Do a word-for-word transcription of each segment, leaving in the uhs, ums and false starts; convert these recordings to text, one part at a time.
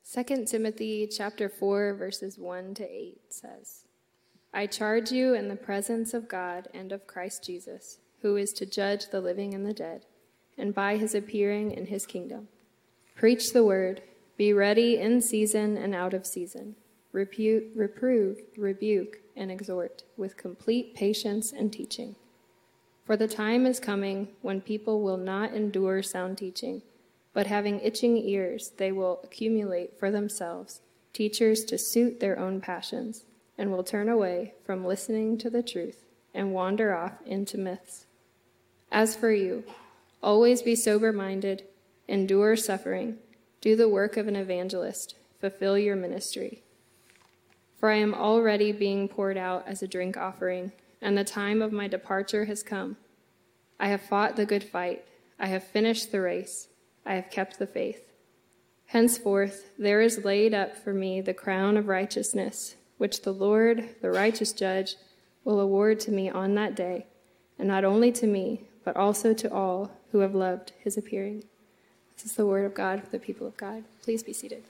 Second Timothy chapter four, verses one to eight says, I charge you in the presence of God and of Christ Jesus, who is to judge the living and the dead, and by his appearing in his kingdom. Preach the word, be ready in season and out of season. Repu- reprove, rebuke, and exhort with complete patience and teaching. For the time is coming when people will not endure sound teaching, but having itching ears, they will accumulate for themselves teachers to suit their own passions, and will turn away from listening to the truth and wander off into myths. As for you, always be sober-minded, endure suffering, do the work of an evangelist, fulfill your ministry. For I am already being poured out as a drink offering, and the time of my departure has come. I have fought the good fight, I have finished the race, I have kept the faith. Henceforth there is laid up for me the crown of righteousness, which the Lord, the righteous judge, will award to me on that day, and not only to me, but also to all who have loved his appearing. This is the word of God for the people of God. Please be seated.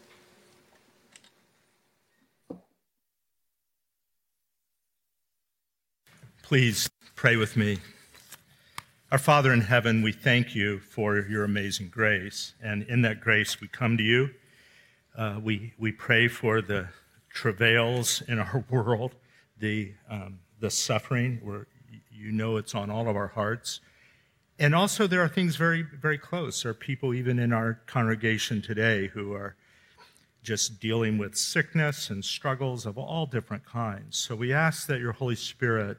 Please pray with me. Our Father in heaven, we thank you for your amazing grace, and in that grace we come to you. Uh, we we pray for the travails in our world, the um, the suffering, where you know it's on all of our hearts. And also there are things very, very close. There are people even in our congregation today who are just dealing with sickness and struggles of all different kinds. So we ask that your Holy Spirit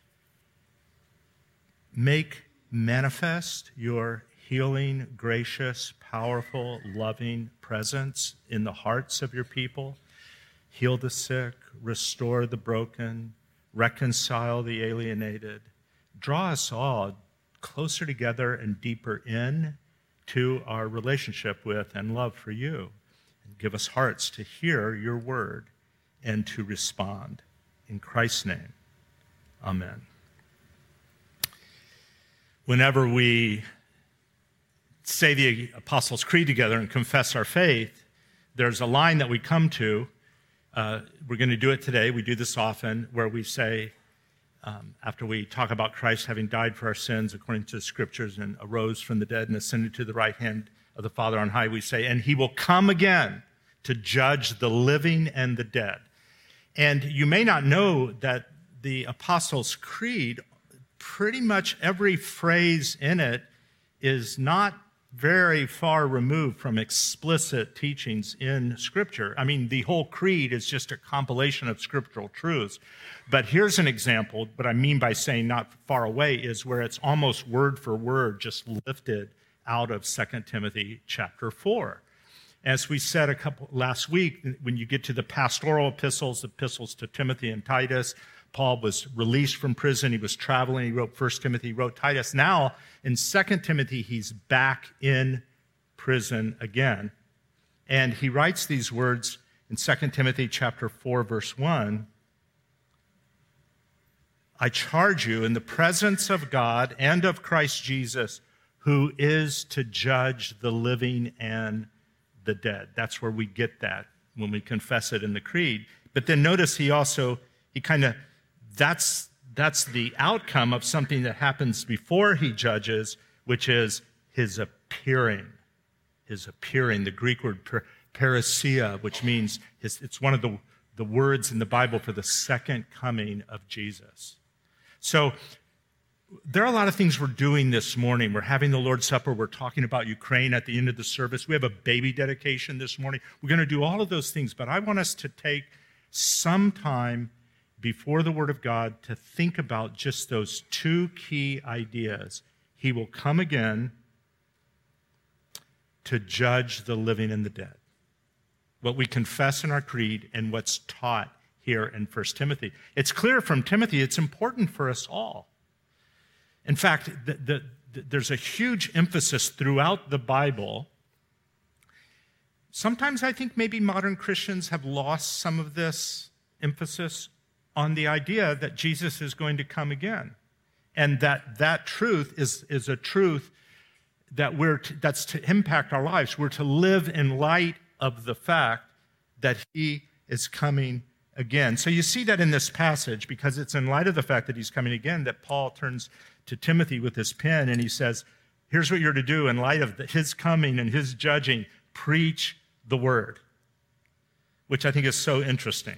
make manifest your healing, gracious, powerful, loving presence in the hearts of your people. Heal the sick, restore the broken, reconcile the alienated. Draw us all closer together and deeper in to our relationship with and love for you. And give us hearts to hear your word and to respond. In Christ's name, amen. Whenever we say the Apostles' Creed together and confess our faith, there's a line that we come to. Uh, we're going to do it today. We do this often, where we say, um, after we talk about Christ having died for our sins according to the Scriptures and arose from the dead and ascended to the right hand of the Father on high, we say, and he will come again to judge the living and the dead. And you may not know that the Apostles' Creed, pretty much every phrase in it is not very far removed from explicit teachings in Scripture. I mean, the whole creed is just a compilation of scriptural truths. But here's an example. What I mean by saying not far away is where it's almost word for word just lifted out of Second Timothy chapter four. As we said a couple last week, when you get to the pastoral epistles, epistles to Timothy and Titus, Paul was released from prison. He was traveling. He wrote First Timothy, he wrote Titus. Now, in Second Timothy, he's back in prison again. And he writes these words in Second Timothy chapter four, verse one. I charge you in the presence of God and of Christ Jesus, who is to judge the living and the dead. That's where we get that when we confess it in the creed. But then notice he also, he kind of, That's that's the outcome of something that happens before he judges, which is his appearing. His appearing, the Greek word per, parousia, which means his, it's one of the, the words in the Bible for the second coming of Jesus. So there are a lot of things we're doing this morning. We're having the Lord's Supper. We're talking about Ukraine at the end of the service. We have a baby dedication this morning. We're going to do all of those things, but I want us to take some time before the Word of God to think about just those two key ideas. He will come again to judge the living and the dead. What we confess in our creed and what's taught here in First Timothy. It's clear from Timothy, it's important for us all. In fact, the, the, the, there's a huge emphasis throughout the Bible. Sometimes I think maybe modern Christians have lost some of this emphasis on the idea that Jesus is going to come again, and that that truth is, is a truth that we're to, that's to impact our lives. We're to live in light of the fact that he is coming again. So you see that in this passage, because it's in light of the fact that he's coming again that Paul turns to Timothy with his pen and he says, here's what you're to do in light of his coming and his judging. Preach the word, which I think is so interesting.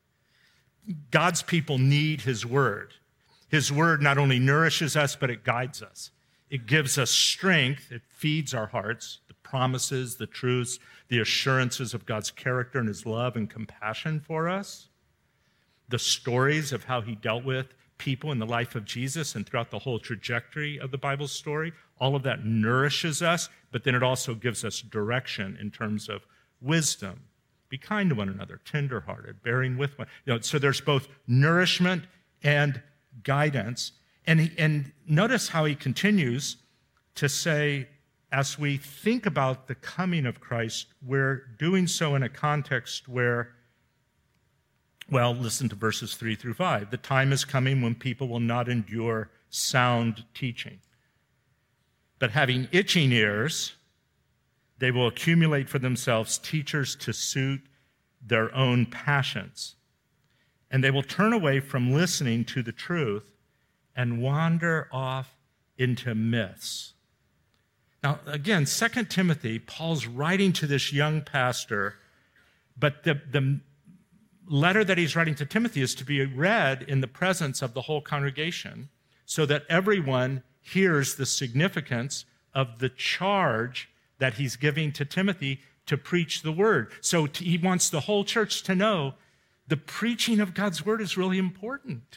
God's people need his word. His word not only nourishes us, but it guides us. It gives us strength. It feeds our hearts, the promises, the truths, the assurances of God's character and his love and compassion for us, the stories of how he dealt with people in the life of Jesus and throughout the whole trajectory of the Bible story. All of that nourishes us, but then it also gives us direction in terms of wisdom. Be kind to one another, tenderhearted, bearing with one. You know, so there's both nourishment and guidance. And, he, and notice how he continues to say, as we think about the coming of Christ, we're doing so in a context where, well, listen to verses three through five. The time is coming when people will not endure sound teaching, but having itching ears, they will accumulate for themselves teachers to suit their own passions. And they will turn away from listening to the truth and wander off into myths. Now, again, Second Timothy, Paul's writing to this young pastor, but the, the letter that he's writing to Timothy is to be read in the presence of the whole congregation so that everyone hears the significance of the charge that he's giving to Timothy to preach the word. So he wants the whole church to know the preaching of God's word is really important.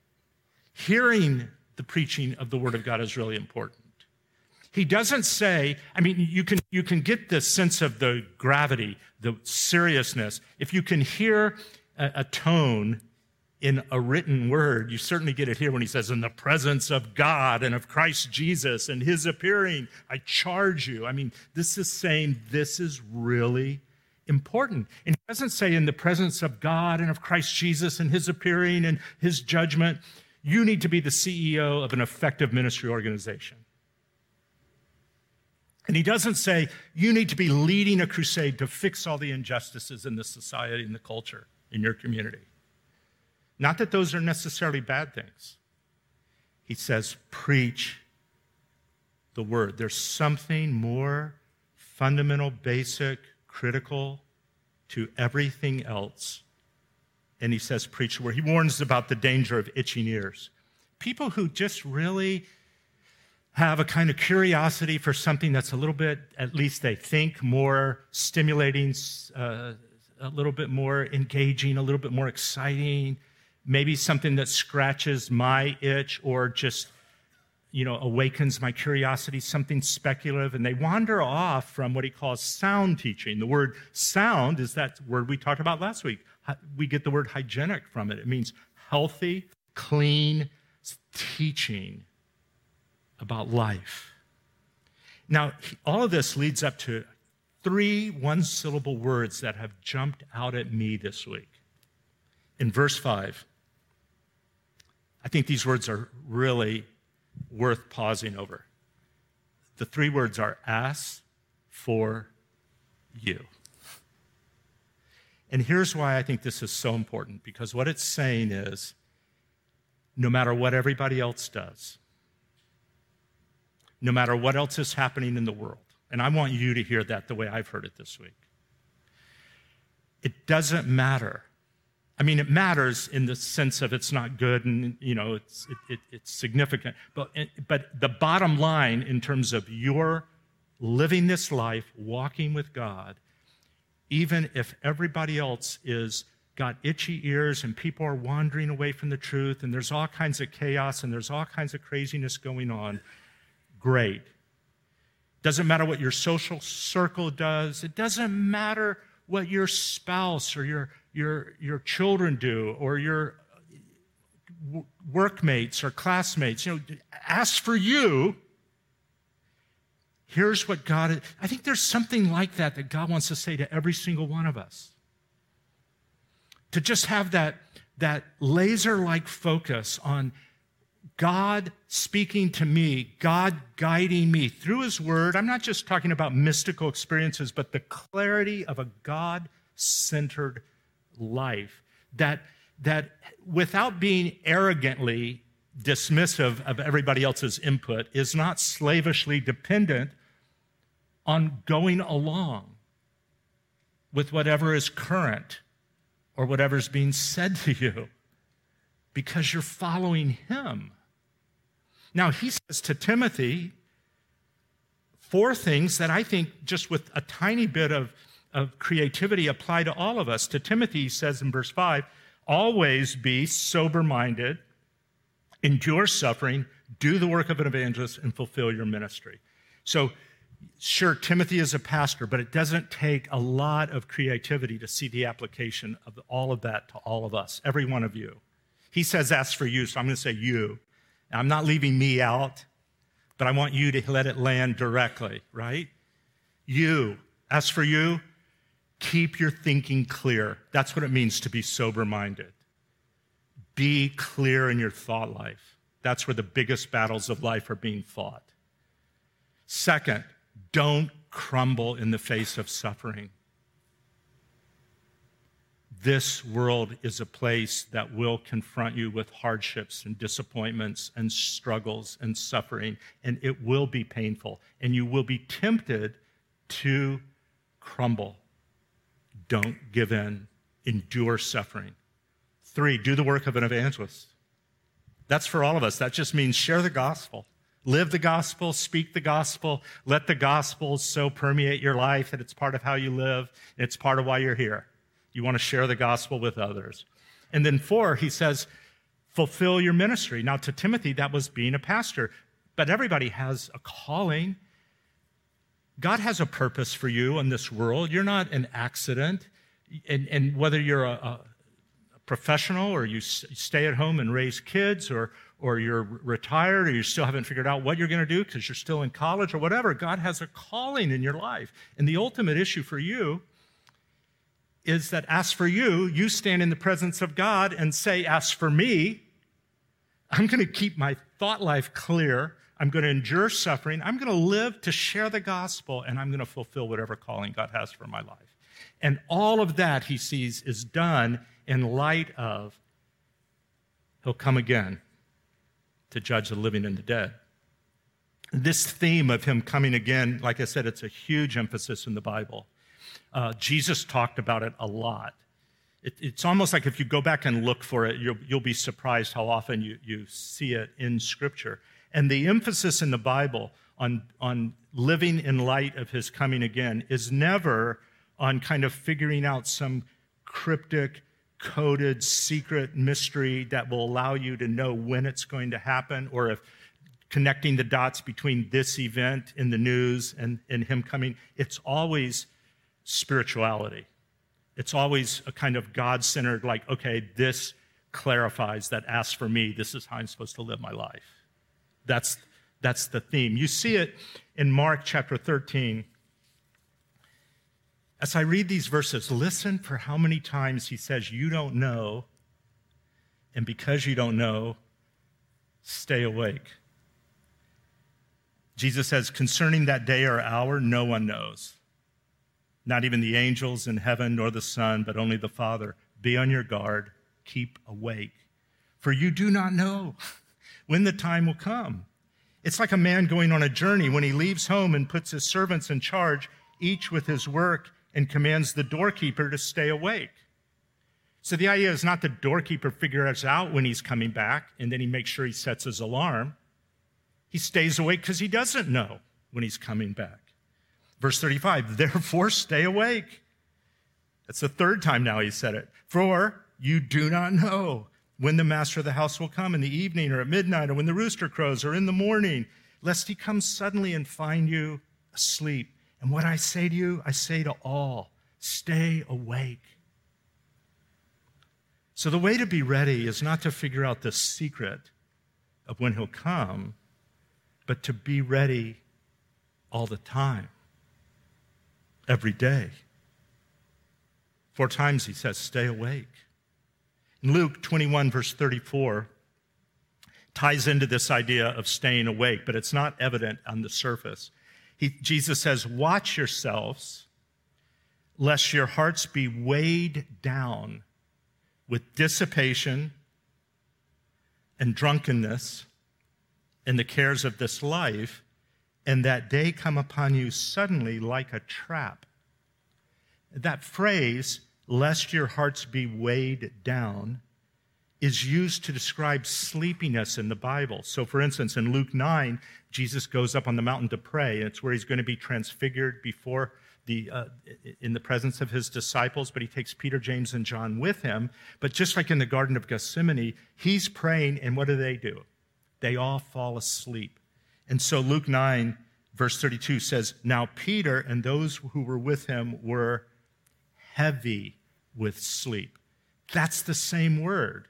Hearing the preaching of the word of God is really important. He doesn't say, I mean, you can, you can get this sense of the gravity, the seriousness. If you can hear a, a tone in a written word, you certainly get it here when he says, in the presence of God and of Christ Jesus and his appearing, I charge you. I mean, this is saying this is really important. And he doesn't say in the presence of God and of Christ Jesus and his appearing and his judgment, you need to be the C E O of an effective ministry organization. And he doesn't say you need to be leading a crusade to fix all the injustices in the society and the culture in your community. Not that those are necessarily bad things. He says, preach the word. There's something more fundamental, basic, critical to everything else. And he says, preach the word. He warns about the danger of itching ears. People who just really have a kind of curiosity for something that's a little bit, at least they think, more stimulating, uh, a little bit more engaging, a little bit more exciting, maybe something that scratches my itch or just, you know, awakens my curiosity, something speculative, and they wander off from what he calls sound teaching. The word sound is that word we talked about last week. We get the word hygienic from it. It means healthy, clean teaching about life. Now, all of this leads up to three one-syllable words that have jumped out at me this week. In verse five, I think these words are really worth pausing over. The three words are as for you. And here's why I think this is so important, because what it's saying is, no matter what everybody else does, no matter what else is happening in the world, and I want you to hear that the way I've heard it this week, it doesn't matter. I mean, it matters in the sense of it's not good and, you know, it's it, it, it's significant. But, but the bottom line in terms of your living this life, walking with God, even if everybody else is got itchy ears and people are wandering away from the truth and there's all kinds of chaos and there's all kinds of craziness going on, great. Doesn't matter what your social circle does. It doesn't matter what your spouse or your your your children do or your workmates or classmates. You know, as for you, here's what God is. I think there's something like that that God wants to say to every single one of us. To just have that, that laser-like focus on God speaking to me, God guiding me through his word. I'm not just talking about mystical experiences, but the clarity of a God Christ-centered life that, that without being arrogantly dismissive of everybody else's input, is not slavishly dependent on going along with whatever is current or whatever's being said to you, because you're following him. Now, he says to Timothy four things that I think, just with a tiny bit of, of creativity, apply to all of us. To Timothy, he says in verse five, always be sober-minded, endure suffering, do the work of an evangelist, and fulfill your ministry. So, sure, Timothy is a pastor, but it doesn't take a lot of creativity to see the application of all of that to all of us, every one of you. He says, as for you, so I'm going to say you. I'm not leaving me out, but I want you to let it land directly, right? You, as for you, keep your thinking clear. That's what it means to be sober-minded. Be clear in your thought life. That's where the biggest battles of life are being fought. Second, don't crumble in the face of suffering. This world is a place that will confront you with hardships and disappointments and struggles and suffering, and it will be painful, and you will be tempted to crumble. Don't give in. Endure suffering. Three, do the work of an evangelist. That's for all of us. That just means share the gospel. Live the gospel, speak the gospel, let the gospel so permeate your life that it's part of how you live, it's part of why you're here. You want to share the gospel with others. And then four, he says, fulfill your ministry. Now, to Timothy, that was being a pastor, but everybody has a calling. God has a purpose for you in this world. You're not an accident. And, and whether you're a, a professional or you s- stay at home and raise kids, or or you're retired, or you still haven't figured out what you're going to do because you're still in college or whatever, God has a calling in your life. And the ultimate issue for you is that, as for you, you stand in the presence of God and say, as for me, I'm going to keep my thought life clear. I'm going to endure suffering. I'm going to live to share the gospel, and I'm going to fulfill whatever calling God has for my life. And all of that, he sees, is done in light of he'll come again to judge the living and the dead. This theme of him coming again, like I said, it's a huge emphasis in the Bible. Uh, Jesus talked about it a lot. It, it's almost like if you go back and look for it, you'll, you'll be surprised how often you, you see it in Scripture. And the emphasis in the Bible on, on living in light of his coming again is never on kind of figuring out some cryptic, coded, secret mystery that will allow you to know when it's going to happen, or if connecting the dots between this event in the news and, and him coming. It's always spirituality. It's always a kind of God-centered, like, okay, this clarifies that, as for me, this is how I'm supposed to live my life. That's, that's the theme. You see it in Mark chapter thirteen. As I read these verses, listen for how many times he says, you don't know, and because you don't know, stay awake. Jesus says, concerning that day or hour, no one knows. Not even the angels in heaven, nor the Son, but only the Father. Be on your guard, keep awake, for you do not know when the time will come. It's like a man going on a journey when he leaves home and puts his servants in charge, each with his work, and commands the doorkeeper to stay awake. So the idea is not the doorkeeper figures out when he's coming back, and then he makes sure he sets his alarm. He stays awake because he doesn't know when he's coming back. Verse thirty-five, therefore stay awake. That's the third time now he said it. For you do not know when the master of the house will come, in the evening or at midnight, or when the rooster crows, or in the morning, lest he come suddenly and find you asleep. And what I say to you, I say to all, stay awake. So the way to be ready is not to figure out the secret of when he'll come, but to be ready all the time, every day. Four times he says, stay awake. In Luke twenty-one, verse thirty-four, ties into this idea of staying awake, but it's not evident on the surface. He, Jesus says, watch yourselves, lest your hearts be weighed down with dissipation and drunkenness and the cares of this life, and that day come upon you suddenly like a trap. That phrase, lest your hearts be weighed down, is used to describe sleepiness in the Bible. So, for instance, in Luke nine, Jesus goes up on the mountain to pray, and it's where he's going to be transfigured before the uh, in the presence of his disciples, but he takes Peter, James, and John with him. But just like in the Garden of Gethsemane, he's praying, and what do they do? They all fall asleep. And so Luke nine, verse thirty-two says, now Peter and those who were with him were heavy with sleep. That's the same word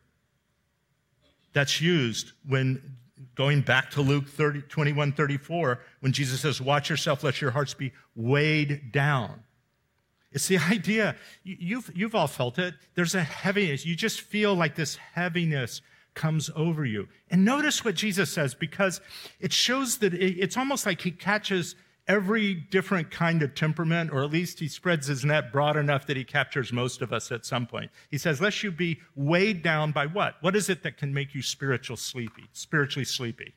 that's used when, going back to Luke thirty, twenty-one, thirty-four, when Jesus says, watch yourself, let your hearts be weighed down. It's the idea, you've, you've all felt it. There's a heaviness. You just feel like this heaviness comes over you. And notice what Jesus says, because it shows that it's almost like he catches every different kind of temperament, or at least he spreads his net broad enough that he captures most of us at some point. He says, lest you be weighed down by what? What is it that can make you spiritual sleepy, spiritually sleepy?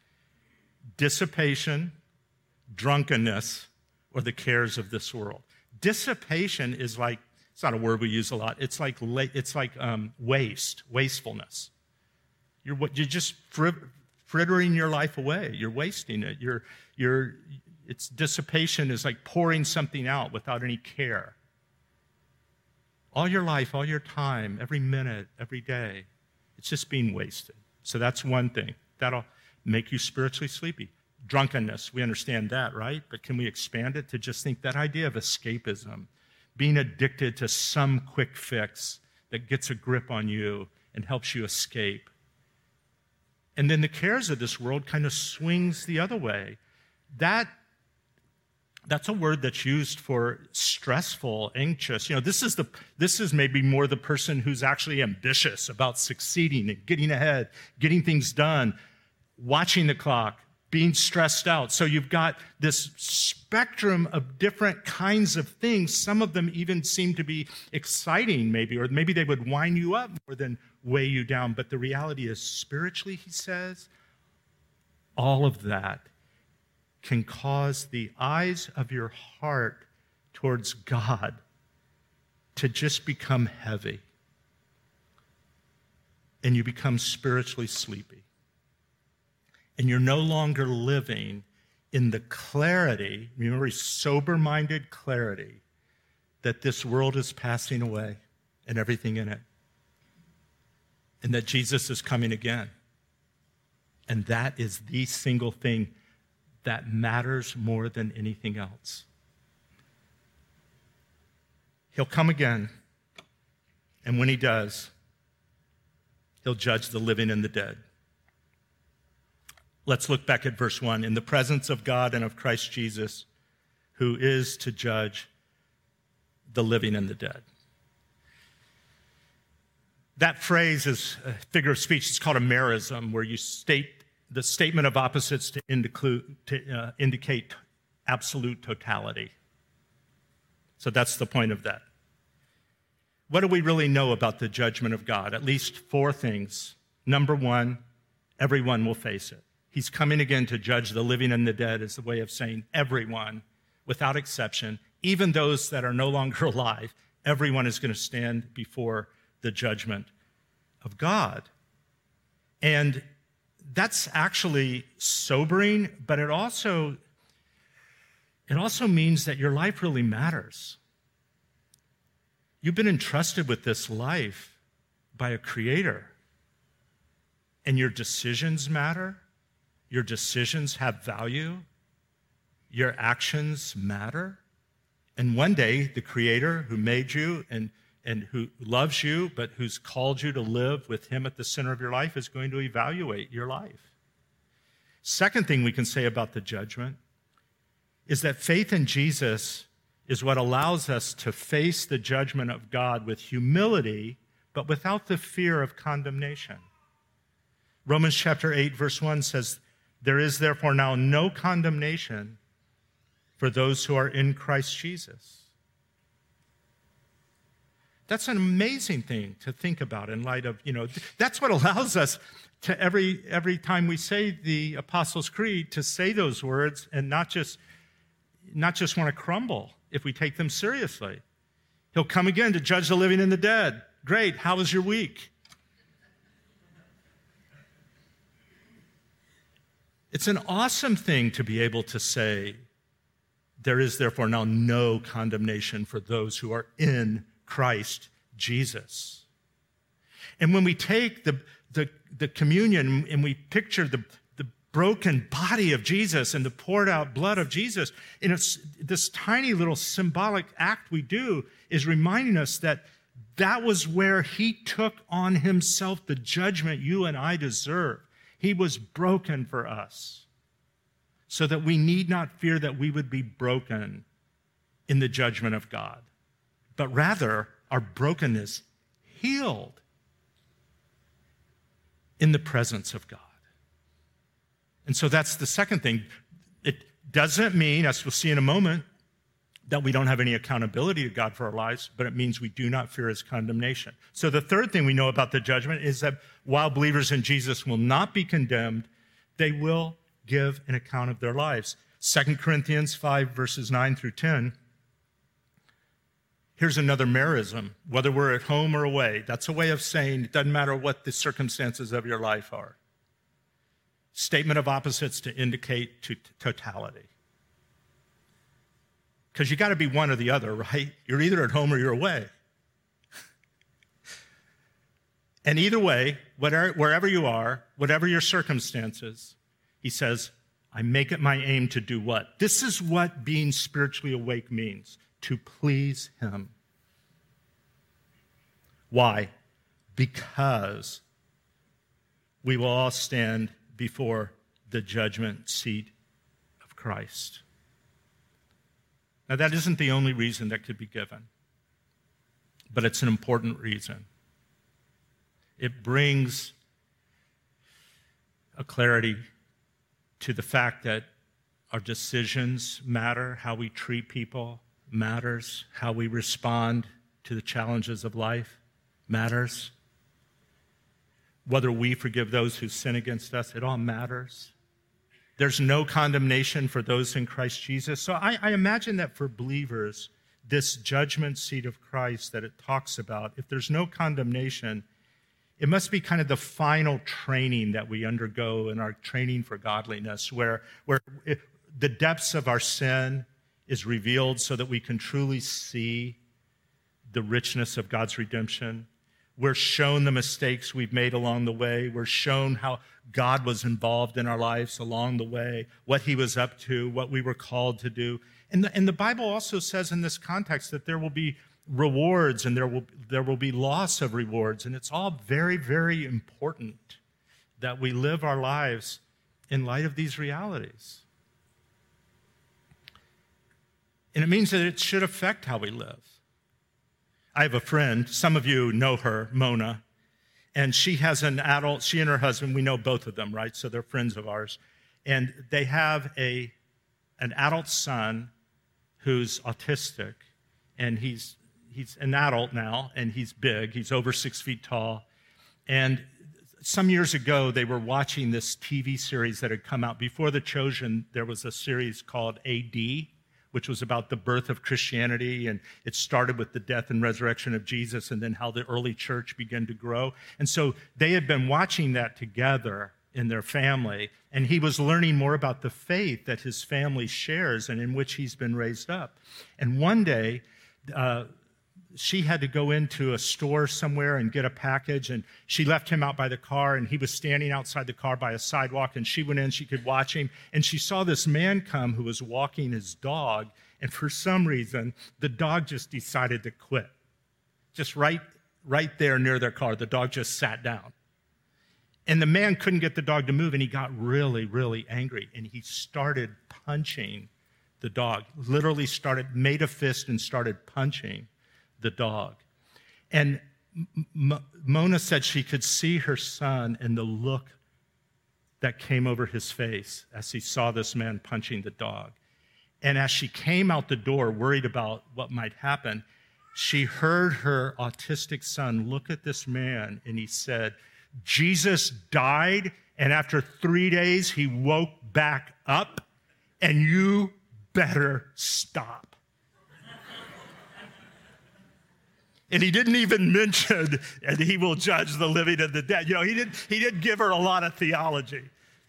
Dissipation, drunkenness, or the cares of this world. Dissipation is like, it's not a word we use a lot, it's like it's like um, waste, wastefulness. You're, you're just frittering your life away. You're wasting it. You're, you're, It's dissipation is like pouring something out without any care. All your life, all your time, every minute, every day, it's just being wasted. So that's one thing. That'll make you spiritually sleepy. Drunkenness, we understand that, right? But can we expand it to just think that idea of escapism, being addicted to some quick fix that gets a grip on you and helps you escape. And then the cares of this world kind of swings the other way. That That's a word that's used for stressful, anxious. You know, this is the this is maybe more the person who's actually ambitious about succeeding and getting ahead, getting things done, watching the clock, being stressed out. So you've got this spectrum of different kinds of things. Some of them even seem to be exciting, maybe, or maybe they would wind you up more than weigh you down. But the reality is, spiritually, he says, all of that can cause the eyes of your heart towards God to just become heavy. And you become spiritually sleepy. And you're no longer living in the clarity, remember, sober-minded clarity, that this world is passing away and everything in it. And that Jesus is coming again. And that is the single thing that matters more than anything else. He'll come again, and when he does, he'll judge the living and the dead. Let's look back at verse one. In the presence of God and of Christ Jesus, who is to judge the living and the dead. That phrase is a figure of speech. It's called a merism, where you state the statement of opposites to, indicu- to uh, indicate absolute totality. So that's the point of that. What do we really know about the judgment of God? At least four things. Number one, everyone will face it. He's coming again to judge the living and the dead, is the way of saying everyone, without exception, even those that are no longer alive, everyone is going to stand before the judgment of God. And that's actually sobering, but it also, it also means that your life really matters. You've been entrusted with this life by a creator, and your decisions matter. Your decisions have value. Your actions matter. And one day, the creator who made you and and who loves you, but who's called you to live with him at the center of your life, is going to evaluate your life. Second thing we can say about the judgment is that faith in Jesus is what allows us to face the judgment of God with humility, but without the fear of condemnation. Romans chapter eight, verse one says, there is therefore now no condemnation for those who are in Christ Jesus. That's an amazing thing to think about in light of, you know, that's what allows us to every every time we say the Apostles' Creed to say those words and not just not just want to crumble if we take them seriously. He'll come again to judge the living and the dead. Great. How was your week? It's an awesome thing to be able to say, there is therefore now no condemnation for those who are in Christ Jesus. And when we take the, the, the communion and we picture the, the broken body of Jesus and the poured out blood of Jesus, and it's this tiny little symbolic act we do is reminding us that that was where he took on himself the judgment you and I deserve. He was broken for us so that we need not fear that we would be broken in the judgment of God, but rather our brokenness healed in the presence of God. And so that's the second thing. It doesn't mean, as we'll see in a moment, that we don't have any accountability to God for our lives, but it means we do not fear his condemnation. So the third thing we know about the judgment is that while believers in Jesus will not be condemned, they will give an account of their lives. Second Corinthians five, verses nine through ten. Here's another merism, whether we're at home or away. That's a way of saying it doesn't matter what the circumstances of your life are. Statement of opposites to indicate to totality. Because you got to be one or the other, right? You're either at home or you're away. And either way, whatever, wherever you are, whatever your circumstances, he says, I make it my aim to do what? This is what being spiritually awake means, to please him. Why? Because we will all stand before the judgment seat of Christ. Now, that isn't the only reason that could be given, but it's an important reason. It brings a clarity to the fact that our decisions matter, how we treat people matters, how we respond to the challenges of life matters. Whether we forgive those who sin against us, it all matters. There's no condemnation for those in Christ Jesus. So I, I imagine that for believers, this judgment seat of Christ that it talks about, if there's no condemnation, it must be kind of the final training that we undergo in our training for godliness, where, where it, the depths of our sin is revealed so that we can truly see the richness of God's redemption. We're shown the mistakes we've made along the way. We're shown how God was involved in our lives along the way, what he was up to, what we were called to do. And the, and the Bible also says in this context that there will be rewards and there will, there will be loss of rewards. And it's all very, very important that we live our lives in light of these realities. And it means that it should affect how we live. I have a friend, some of you know her, Mona, and she has an adult, she and her husband, we know both of them, right? So they're friends of ours. And they have a an adult son who's autistic, and he's he's an adult now, and he's big. He's over six feet tall. And some years ago, they were watching this T V series that had come out. Before The Chosen, there was a series called A D, which was about the birth of Christianity, and it started with the death and resurrection of Jesus and then how the early church began to grow. And so they had been watching that together in their family, and he was learning more about the faith that his family shares and in which he's been raised up. And one day, uh, she had to go into a store somewhere and get a package, and she left him out by the car, and he was standing outside the car by a sidewalk, and she went in, she could watch him, and she saw this man come who was walking his dog, and for some reason, the dog just decided to quit. Just right, right there near their car, the dog just sat down. And the man couldn't get the dog to move, and he got really, really angry, and he started punching the dog, literally started, made a fist and started punching the dog. And M- Mona said she could see her son and the look that came over his face as he saw this man punching the dog. And as she came out the door, worried about what might happen, she heard her autistic son look at this man, and he said, Jesus died, and after three days, he woke back up, and you better stop. And he didn't even mention, and he will judge the living and the dead. You know, he didn't, he didn't give her a lot of theology.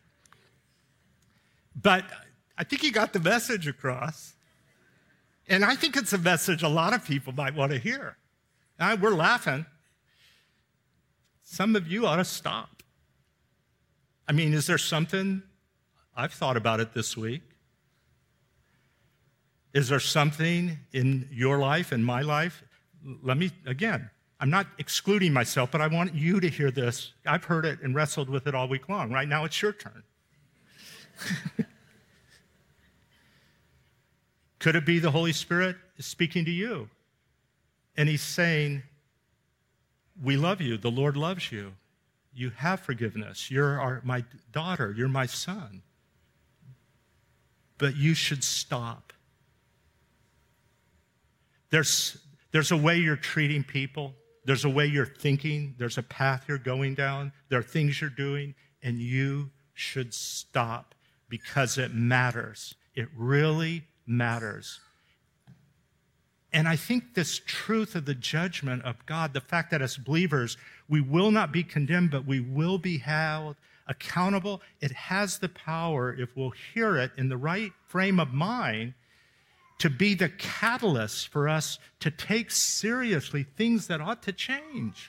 But I think he got the message across. And I think it's a message a lot of people might want to hear. Now, we're laughing. Some of you ought to stop. I mean, is there something, I've thought about it this week. Is there something in your life, in my life? Let me, again, I'm not excluding myself, but I want you to hear this. I've heard it and wrestled with it all week long. Right now, it's your turn. Could it be the Holy Spirit is speaking to you? And he's saying, we love you. The Lord loves you. You have forgiveness. You're our, my daughter. You're my son. But you should stop. There's, there's a way you're treating people. There's a way you're thinking. There's a path you're going down. There are things you're doing, and you should stop because it matters. It really matters. And I think this truth of the judgment of God, the fact that as believers, we will not be condemned, but we will be held accountable, it has the power, if we'll hear it in the right frame of mind, to be the catalyst for us to take seriously things that ought to change.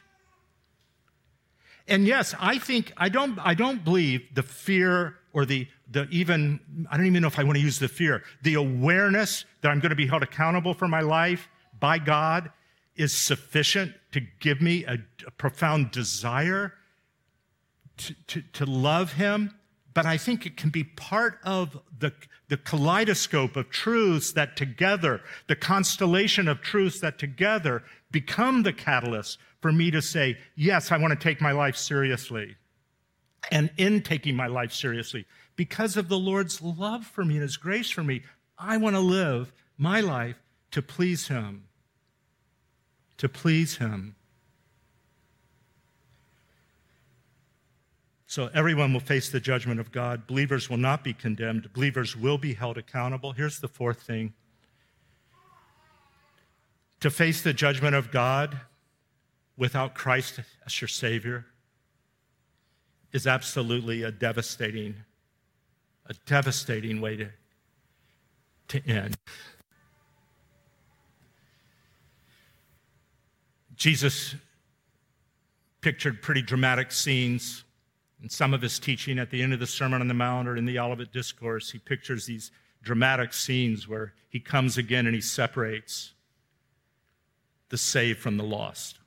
And yes, I think, I don't, I don't believe the fear or the, the even, I don't even know if I want to use the fear, the awareness that I'm going to be held accountable for my life by God is sufficient to give me a, a profound desire to, to, to love him. But I think it can be part of the, the kaleidoscope of truths that together, the constellation of truths that together become the catalyst for me to say, yes, I want to take my life seriously. And in taking my life seriously, because of the Lord's love for me and his grace for me, I want to live my life to please him. To please him. So everyone will face the judgment of God. Believers will not be condemned. Believers will be held accountable. Here's the fourth thing. To face the judgment of God without Christ as your Savior is absolutely a devastating, a devastating way to, to end. Jesus pictured pretty dramatic scenes in some of his teaching at the end of the Sermon on the Mount or in the Olivet Discourse. He pictures these dramatic scenes where he comes again and he separates the saved from the lost.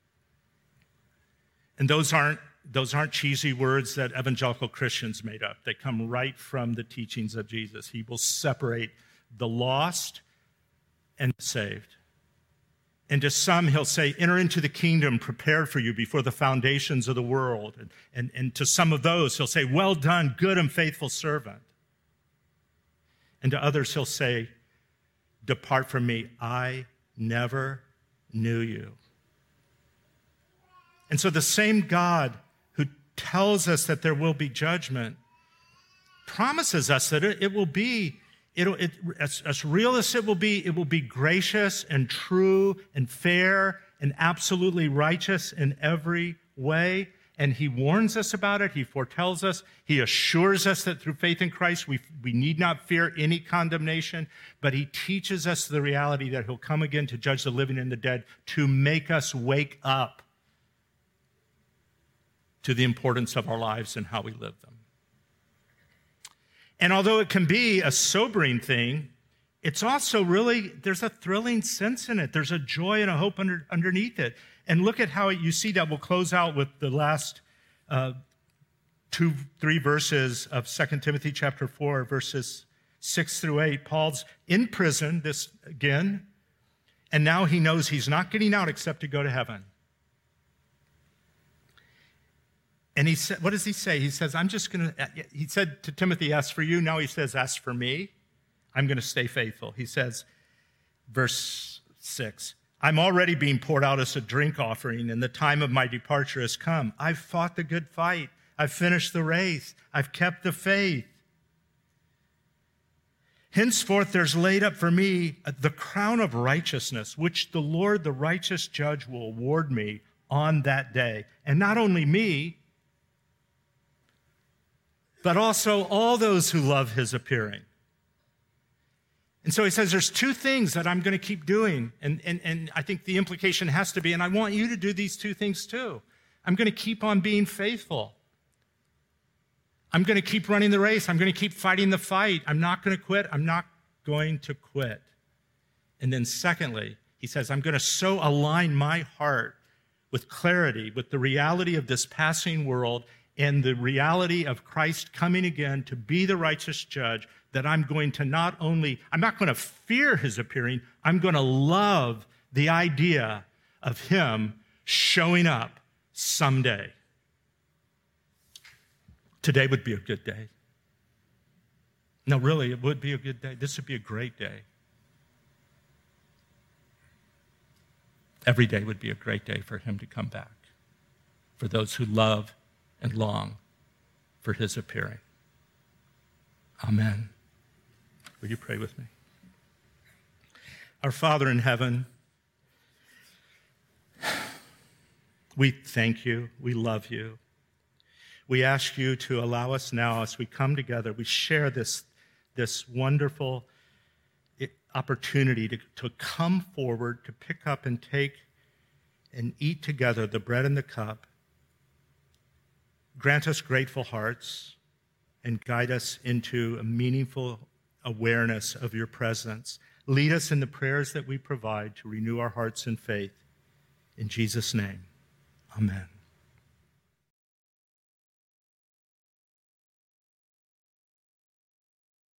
And those aren't, those aren't cheesy words that evangelical Christians made up. They come right from the teachings of Jesus. He will separate the lost and the saved. And to some, he'll say, enter into the kingdom prepared for you before the foundations of the world. And, and, and to some of those, he'll say, well done, good and faithful servant. And to others, he'll say, depart from me, I never knew you. And so the same God who tells us that there will be judgment promises us that it, it will be It'll, it, as, as real as it will be, it will be gracious and true and fair and absolutely righteous in every way. And he warns us about it. He foretells us. He assures us that through faith in Christ, we, we need not fear any condemnation. But he teaches us the reality that he'll come again to judge the living and the dead, to make us wake up to the importance of our lives and how we live them. And although it can be a sobering thing, it's also really, there's a thrilling sense in it. There's a joy and a hope under, underneath it. And look at how it, you see that. We'll close out with the last uh, two, three verses of Second Timothy chapter four, verses six through eight. Paul's in prison, this again, and now he knows he's not getting out except to go to heaven. And he said, what does he say? He says, I'm just going to, he said to Timothy, as for you. Now he says, as for me, I'm going to stay faithful. He says, verse six, I'm already being poured out as a drink offering, and the time of my departure has come. I've fought the good fight. I've finished the race. I've kept the faith. Henceforth, there's laid up for me the crown of righteousness, which the Lord, the righteous judge, will award me on that day. And not only me, but also all those who love his appearing. And so he says, there's two things that I'm going to keep doing. And, and, and I think the implication has to be, and I want you to do these two things too. I'm going to keep on being faithful. I'm going to keep running the race. I'm going to keep fighting the fight. I'm not going to quit. I'm not going to quit. And then secondly, he says, I'm going to so align my heart with clarity, with the reality of this passing world and the reality of Christ coming again to be the righteous judge, that I'm going to not only, I'm not going to fear his appearing, I'm going to love the idea of him showing up someday. Today would be a good day. No, really, it would be a good day. This would be a great day. Every day would be a great day for him to come back, for those who love and long for his appearing. Amen. Will you pray with me? Our Father in heaven, we thank you. We love you. We ask you to allow us now, as we come together, we share this, this wonderful opportunity to, to come forward, to pick up and take and eat together the bread and the cup. Grant us grateful hearts and guide us into a meaningful awareness of your presence. Lead us in the prayers that we provide to renew our hearts in faith. In Jesus' name, amen.